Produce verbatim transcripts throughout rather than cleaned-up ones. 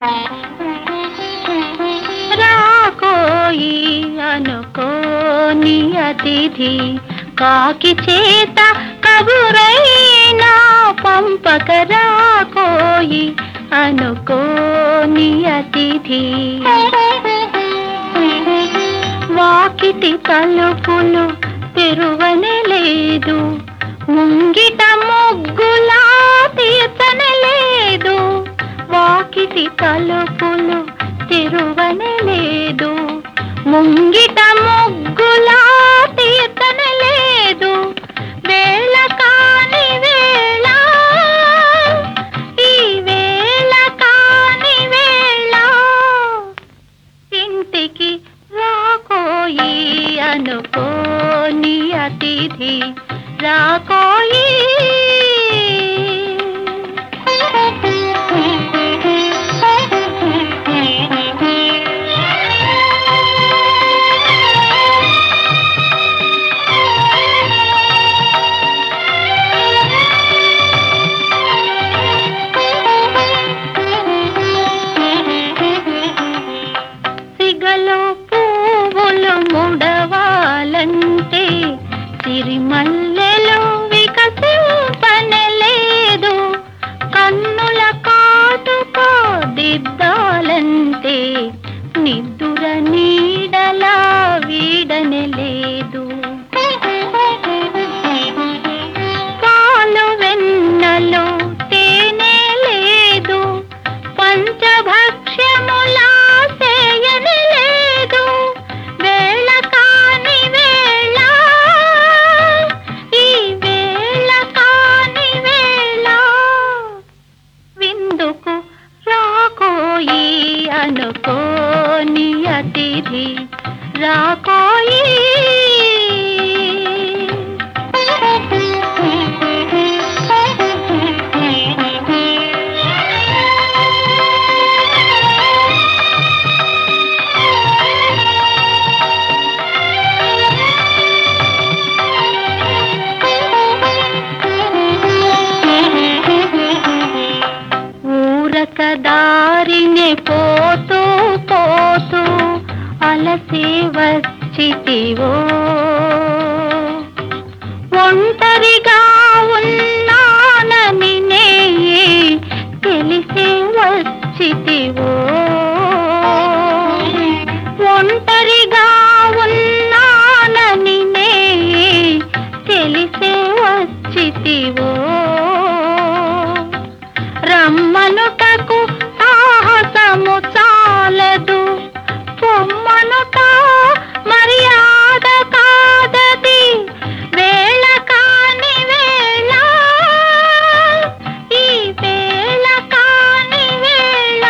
రాకోయి అనుకోని అతిథి కాకి చేత కబురైనా పంపక రాకోయి అనుకోని అతిథి. వాకిటి తలుపులు తెరువనే లేదు, ముంగిట ముగ్గులా తీర్చనే లేదు. వాకిటి తలుపులు తెరువనే లేదు, ముంగిట ముగ్గులా తీర్చనే లేదు. వేళ కాని వేళ, ఈ వేళ కాని వేళ, ఇంటికి రాకోయి అనుకోని అతిథి రాకోయి. సిగలో పువ్వులు ముడవాలంటే సిరిమల్లెలు వికసింపనలేదు. కన్నుల కాటుక దిద్దాలంటే నిద్దుర నీడలా వీడనలేదు. పాలు వెన్నలో తేనె లేదు, పంచభక్ష్యములా చేయని లేదు. వేళ కాని వేళ, ఈ వేళ కాని వేళ, విందుకు రాకోయి అనుకోని అతిథి రాకోయి. ఊరక దారినే పోతూ పోతూ అలసి వచ్చితివో, ఒంటరిగా ఉన్నానని నే తెలిసి వచ్చితివో. ఒంటరిగా ఉన్నానని నే తెలిసి వచ్చితివో. రమ్మనుటకు సాహసము చాలదు, పొమ్మనుట మర్యాద కాదది. వేళ కాని వేళ, ఈ వేళ కాని వేళ,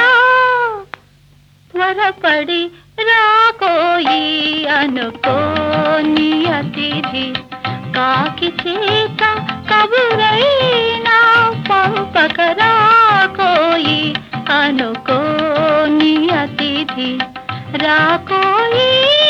త్వరపడి రాకోయి అనుకోని అతిథి కాకి చేత కబురైనా పంపక రాకోయి అనుకోని అతిథి రాకోయి.